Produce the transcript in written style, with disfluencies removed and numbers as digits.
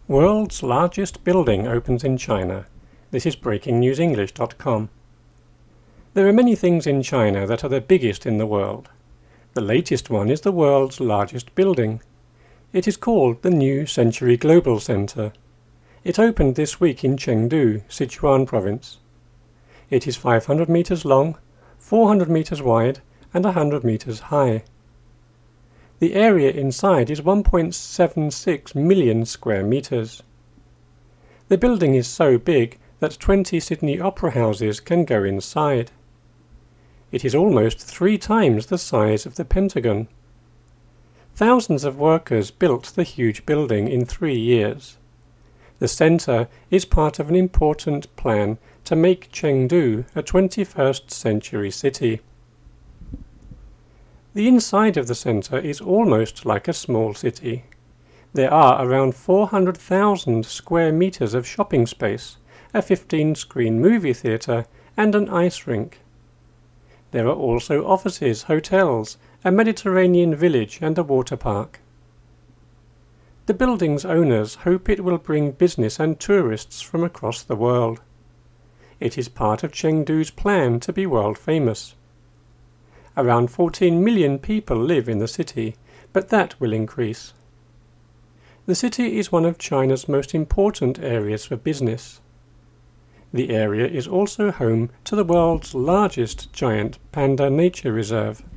World's largest building opens in China. This is breakingnewsenglish.com. There are many things in China that are the biggest in the world. The latest one is the world's largest building. It is called the New Century Global Center. It opened this week in Chengdu, Sichuan province. It is 500 meters long, 400 meters wide, and 100 meters high. The area inside is 1.76 million square meters. The building is so big that 20 Sydney opera houses can go inside. It is almost 3 times the size of the Pentagon. Thousands of workers built the huge building in 3 years. The center is part of an important plan to make Chengdu a 21st century city. The inside of the center is almost like a small city. There are around 400,000 square meters of shopping space, a 15-screen movie theater, and an ice rink. There are also offices, hotels, a Mediterranean village, and a water park. The building's owners hope it will bring business and tourists from across the world. It is part of Chengdu's plan to be world famous. Around 14 million people live in the city, but that will increase. The city is one of China's most important areas for business. The area is also home to the world's largest giant panda nature reserve.